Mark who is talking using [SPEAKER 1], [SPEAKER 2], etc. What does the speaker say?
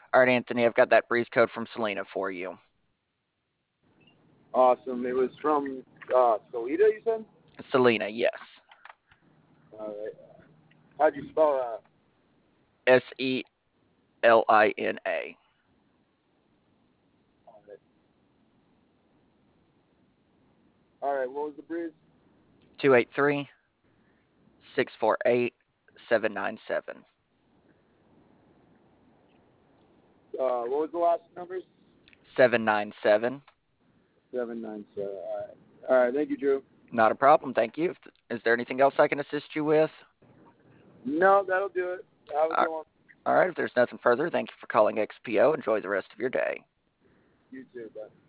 [SPEAKER 1] All right, Anthony, I've got that breeze code from Selena for you.
[SPEAKER 2] Awesome. It was from Solita, you said?
[SPEAKER 1] Selena, yes.
[SPEAKER 2] All right. How'd you spell that?
[SPEAKER 1] Selina.
[SPEAKER 2] All right. All right. What was the breeze?
[SPEAKER 1] 283-648-797.
[SPEAKER 2] What was the last numbers?
[SPEAKER 1] 797.
[SPEAKER 2] 797. All right. All right. Thank you, Drew.
[SPEAKER 1] Not a problem, thank you. Is there anything else I can assist you with?
[SPEAKER 2] No, that'll do it. Have a
[SPEAKER 1] All
[SPEAKER 2] good one.
[SPEAKER 1] right, if there's nothing further, thank you for calling XPO. Enjoy the rest of your day.
[SPEAKER 2] You too. Bye.